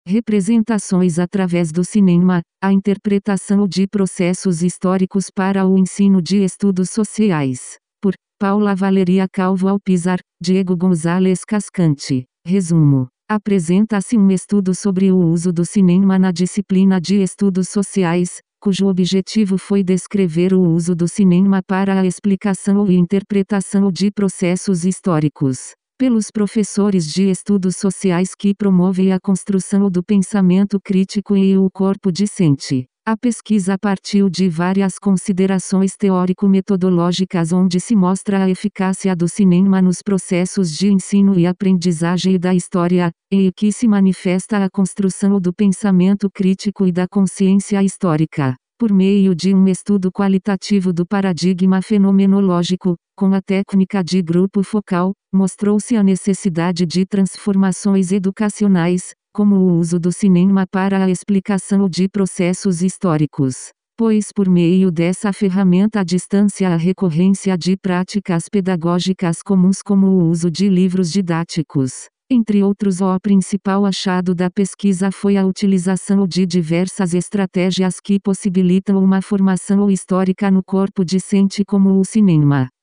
Representações através do cinema, a interpretação de processos históricos para o ensino de estudos sociais. Por Paula Valeria Calvo Alpizar, Diego Gonzalez Cascante. Resumo. Apresenta-se um estudo sobre o uso do cinema na disciplina de estudos sociais, cujo objetivo foi descrever o uso do cinema para a explicação e interpretação de processos históricos, pelos professores de estudos sociais que promovem a construção do pensamento crítico e o corpo discente. A pesquisa partiu de várias considerações teórico-metodológicas onde se mostra a eficácia do cinema nos processos de ensino e aprendizagem da história, e que se manifesta a construção do pensamento crítico e da consciência histórica, por meio de um estudo qualitativo do paradigma fenomenológico. Com a técnica de grupo focal, mostrou-se a necessidade de transformações educacionais, como o uso do cinema para a explicação de processos históricos, pois por meio dessa ferramenta à distância a recorrência de práticas pedagógicas comuns como o uso de livros didáticos, entre outros. O principal achado da pesquisa foi a utilização de diversas estratégias que possibilitam uma formação histórica no corpo discente como o cinema.